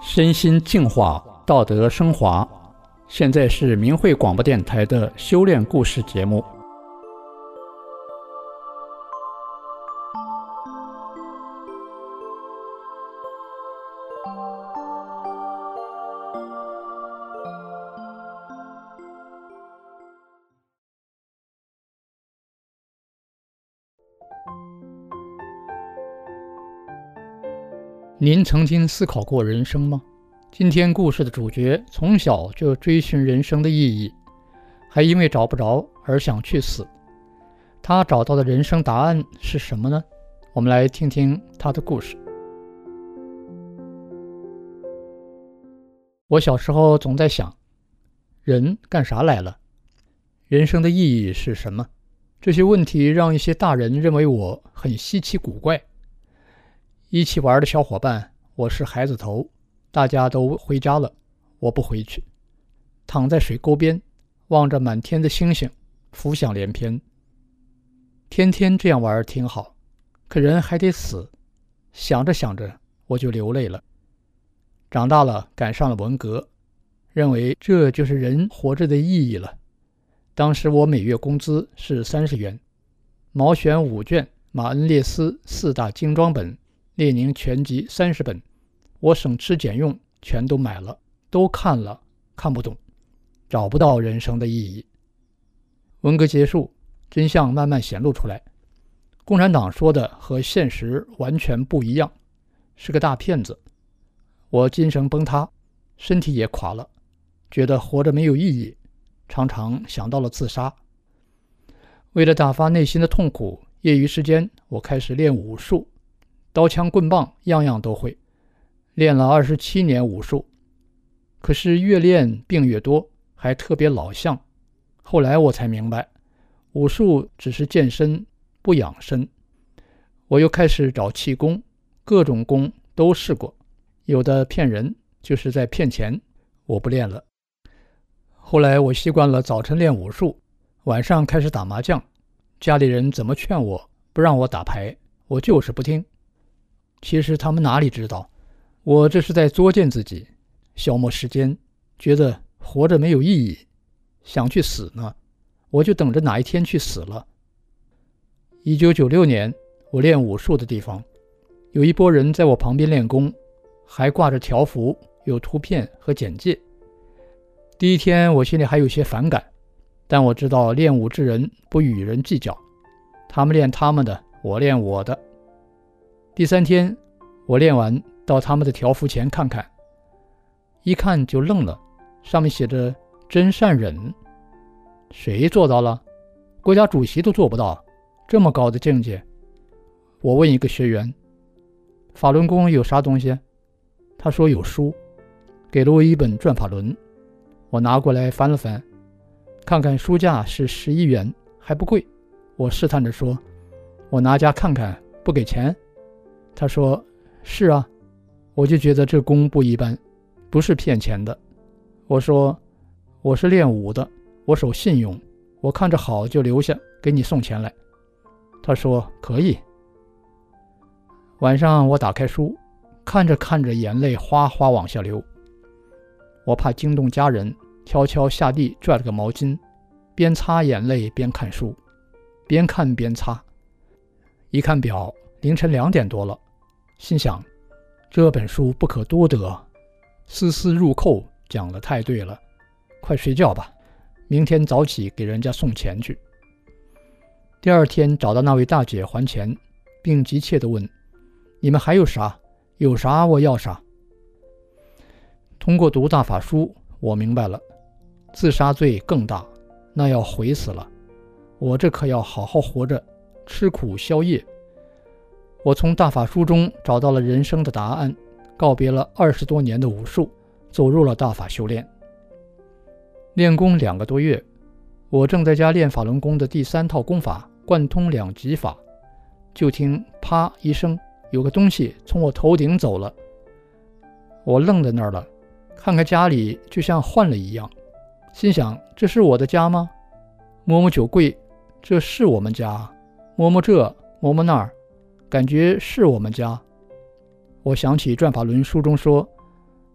身心净化，道德升华。现在是明慧广播电台的修炼故事节目。您曾经思考过人生吗？今天故事的主角从小就追寻人生的意义，还因为找不着而想去死。他找到的人生答案是什么呢？我们来听听他的故事。我小时候总在想，人干啥来了？人生的意义是什么？这些问题让一些大人认为我很稀奇古怪。一起玩的小伙伴，我是孩子头，大家都回家了，我不回去，躺在水沟边，望着满天的星星，浮想联翩。天天这样玩挺好，可人还得死，想着想着我就流泪了。长大了，赶上了文革，认为这就是人活着的意义了。当时我每月工资是30元，毛选5卷，马恩列斯4大精装本，列宁全集30本，我省吃俭用全都买了，都看了，看不懂，找不到人生的意义。文革结束，真相慢慢显露出来，共产党说的和现实完全不一样，是个大骗子。我精神崩塌，身体也垮了，觉得活着没有意义，常常想到了自杀。为了打发内心的痛苦，业余时间我开始练武术，刀枪棍棒样样都会，练了27年武术。可是越练病越多，还特别老相。后来我才明白，武术只是健身不养生。我又开始找气功，各种功都试过，有的骗人，就是在骗钱，我不练了。后来我习惯了早晨练武术，晚上开始打麻将，家里人怎么劝我不让我打牌，我就是不听。其实他们哪里知道，我这是在作践自己，消磨时间，觉得活着没有意义，想去死呢，我就等着哪一天去死了。1996年，我练武术的地方，有一拨人在我旁边练功，还挂着条幅，有图片和简介。第一天我心里还有些反感，但我知道练武之人不与人计较，他们练他们的，我练我的。第3天，我练完到他们的条幅前看看，一看就愣了，上面写着真善忍。谁做到了？国家主席都做不到，这么高的境界。我问一个学员，法轮功有啥东西？他说有书，给了我一本转法轮。我拿过来翻了翻，看看书价是11元，还不贵。我试探着说，我拿家看看，不给钱？他说是啊。我就觉得这功不一般，不是骗钱的。我说我是练武的，我守信用，我看着好就留下，给你送钱来。他说可以。晚上我打开书，看着看着眼泪哗哗往下流。我怕惊动家人，悄悄下地拽了个毛巾，边擦眼泪边看书，边看边擦。一看表，凌晨2点多了，心想这本书不可多得，丝丝入扣，讲得太对了，快睡觉吧，明天早起给人家送钱去。第2天找到那位大姐还钱，并急切地问，你们还有啥？有啥我要啥。通过读大法书，我明白了，自杀罪更大，那要毁死了，我这可要好好活着，吃苦消业。我从大法书中找到了人生的答案，告别了20多年的武术，走入了大法修炼。练功2个多月，我正在家练法轮功的第3套功法贯通2极法，就听啪一声，有个东西从我头顶走了。我愣在那儿了，看看家里就像换了一样，心想这是我的家吗？摸摸酒柜，这是我们家，摸摸这摸摸那儿，感觉是我们家。我想起转法轮书中说，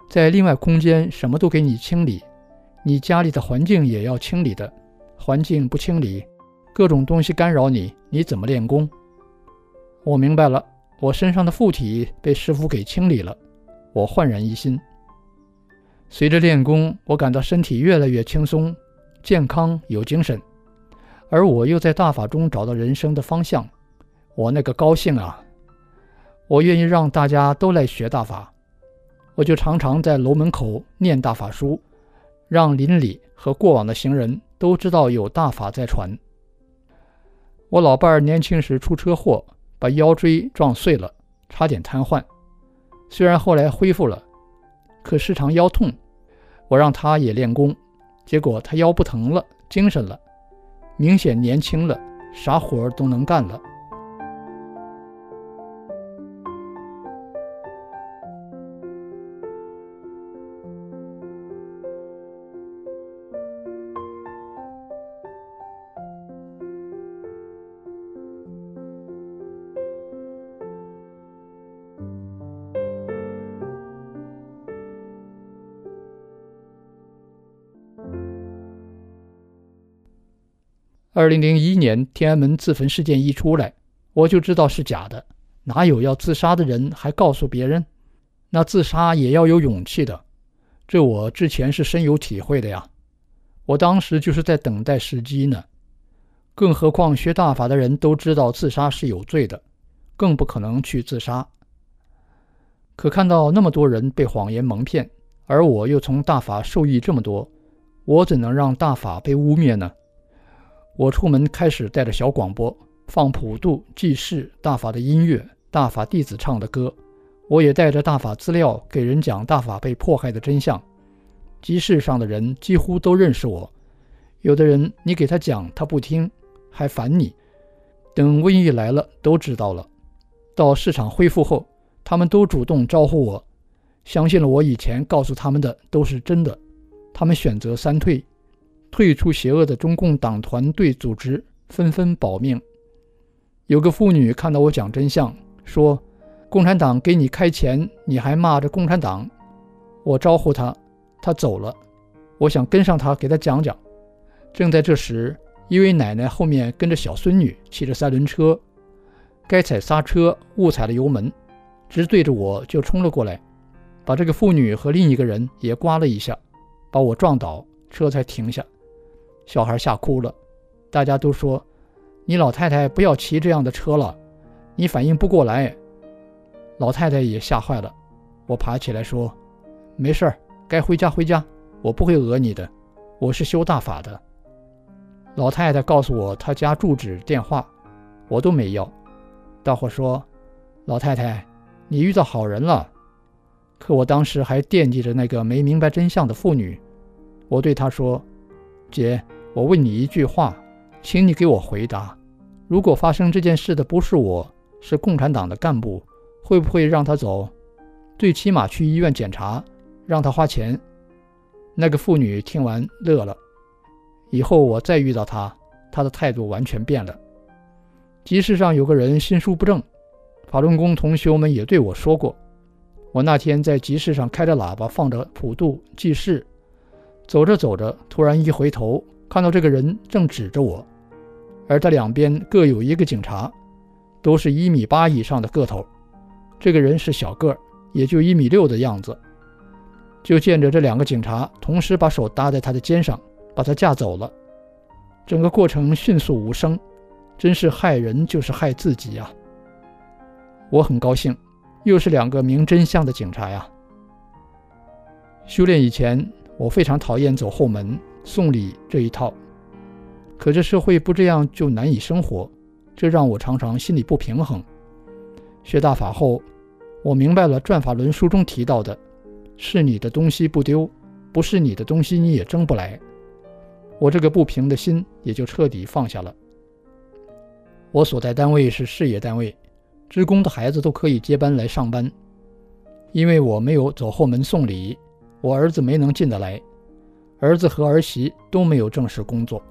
在另外空间什么都给你清理，你家里的环境也要清理的，环境不清理，各种东西干扰你，你怎么练功？我明白了，我身上的附体被师父给清理了，我焕然一新。随着练功，我感到身体越来越轻松，健康有精神，而我又在大法中找到人生的方向，我那个高兴啊！我愿意让大家都来学大法，我就常常在楼门口念大法书，让邻里和过往的行人都知道有大法在传。我老伴儿年轻时出车祸，把腰椎撞碎了，差点瘫痪，虽然后来恢复了，可时常腰痛，我让他也练功，结果他腰不疼了，精神了，明显年轻了，啥活都能干了。2001年天安门自焚事件一出来，我就知道是假的，哪有要自杀的人还告诉别人？那自杀也要有勇气的，这我之前是深有体会的呀。我当时就是在等待时机呢。更何况学大法的人都知道自杀是有罪的，更不可能去自杀。可看到那么多人被谎言蒙骗，而我又从大法受益这么多，我怎能让大法被污蔑呢？我出门开始带着小广播，放普渡、济世、大法的音乐，大法弟子唱的歌。我也带着大法资料给人讲大法被迫害的真相。集市上的人几乎都认识我，有的人你给他讲他不听，还烦你。等瘟疫来了都知道了，到市场恢复后，他们都主动招呼我，相信了我以前告诉他们的都是真的。他们选择三退，退出邪恶的中共党团队组织，纷纷保命。有个妇女看到我讲真相，说共产党给你开钱，你还骂着共产党。我招呼她，她走了。我想跟上她给她讲讲。正在这时，一位奶奶后面跟着小孙女，骑着三轮车，该踩刹车误踩了油门，直对着我就冲了过来，把这个妇女和另一个人也刮了一下，把我撞倒，车才停下。小孩吓哭了，大家都说你老太太不要骑这样的车了，你反应不过来。老太太也吓坏了。我爬起来说，没事儿，该回家回家，我不会讹你的，我是修大法的。老太太告诉我她家住址电话，我都没要。大伙说，老太太你遇到好人了。可我当时还惦记着那个没明白真相的妇女。我对她说，姐，我问你一句话，请你给我回答，如果发生这件事的不是我，是共产党的干部，会不会让他走？最起码去医院检查，让他花钱。那个妇女听完乐了。以后我再遇到她，她的态度完全变了。集市上有个人心术不正，法轮功同修们也对我说过。我那天在集市上开着喇叭，放着普渡济世，走着走着，突然一回头，看到这个人正指着我，而他两边各有一个警察，都是1.8米以上的个头。这个人是小个儿，也就1.6米的样子。就见着这两个警察同时把手搭在他的肩上，把他架走了。整个过程迅速无声，真是害人就是害自己呀！我很高兴，又是两个明真相的警察呀。修炼以前，我非常讨厌走后门送礼这一套，可这社会不这样就难以生活，这让我常常心里不平衡。学大法后，我明白了转法轮书中提到的，是你的东西不丢，不是你的东西你也争不来。我这个不平的心也就彻底放下了。我所在单位是事业单位，职工的孩子都可以接班来上班。因为我没有走后门送礼，我儿子没能进得来，儿子和儿媳都没有正式工作。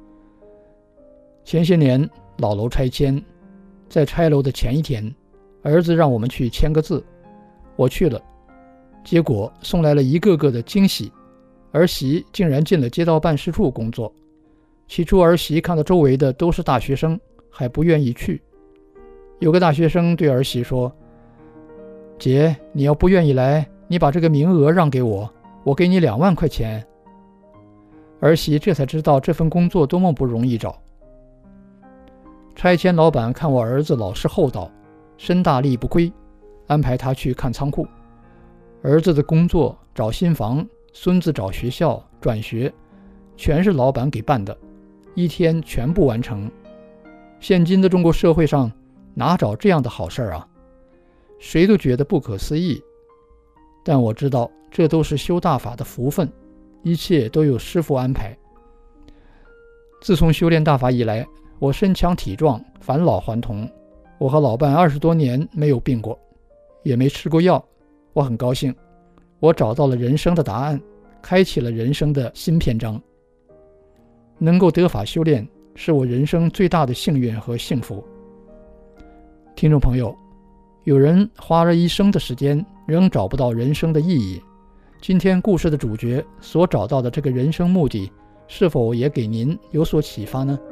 前些年老楼拆迁，在拆楼的前一天，儿子让我们去签个字，我去了。 结果送来了一个个的惊喜，儿媳竟然进了街道办事处工作。起初儿媳看到周围的都是大学生，还不愿意去。有个大学生对儿媳说：姐，你要不愿意来，你把这个名额让给我，我给你2万块钱。儿媳这才知道这份工作多么不容易找。拆迁老板看我儿子老实厚道，身大力不亏，安排他去看仓库。儿子的工作、找新房、孙子找学校、转学，全是老板给办的，1天全部完成。现今的中国社会上哪找这样的好事啊？谁都觉得不可思议。但我知道这都是修大法的福分，一切都有师父安排。自从修炼大法以来，我身强体壮，返老还童。我和老伴20多年没有病过，也没吃过药。我很高兴，我找到了人生的答案，开启了人生的新篇章。能够得法修炼，是我人生最大的幸运和幸福。听众朋友，有人花了一生的时间，仍找不到人生的意义。今天故事的主角所找到的这个人生目的，是否也给您有所启发呢？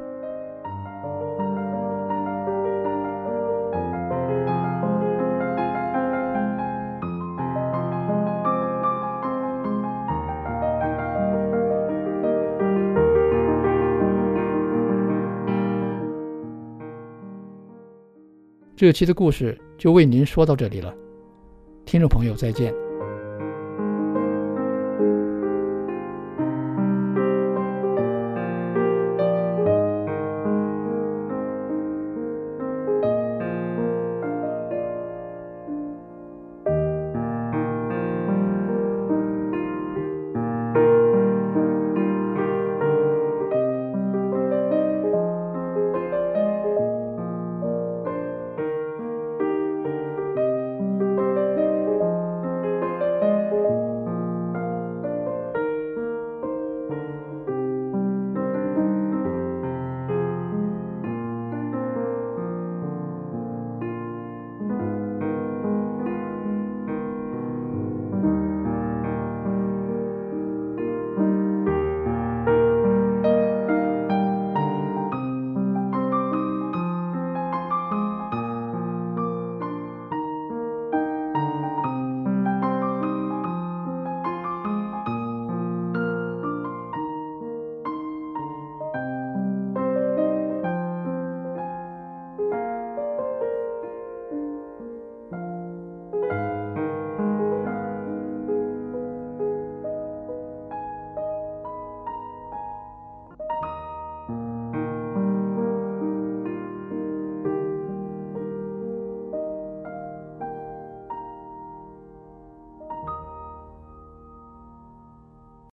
这期的故事就为您说到这里了，听众朋友再见。